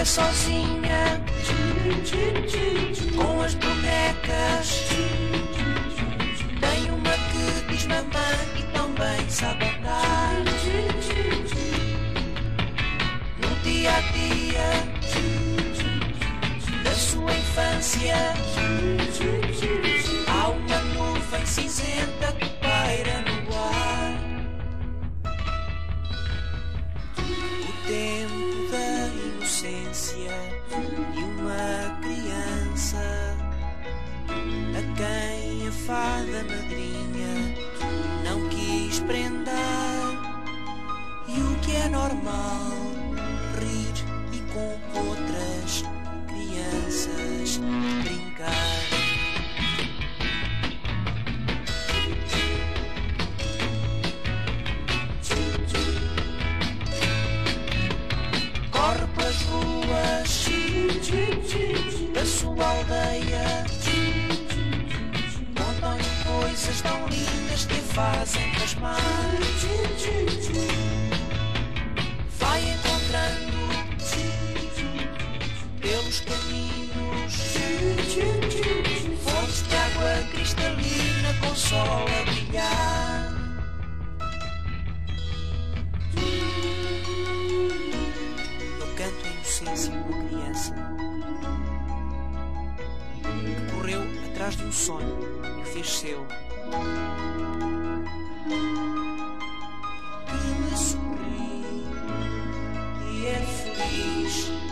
brinca sozinha com as bonecas. Tem uma que diz mamãe e também sabe andar. No dia a dia da sua infância há uma nuvem cinzenta que paira no ar. O tempo da inocência de uma criança a quem a fada madrinha não quis prender. E o que é normal, rir e com outras crianças brincar. Corre pelas ruas da sua aldeia, contam-lhe coisas tão lindas que a fazem pasmar. Vai encontrando pelos caminhos fontes de água cristalina com o sol a brilhar. Eu canto a inocência de uma criança que correu atrás de um sonho e o fez seu, que me sorri e é feliz.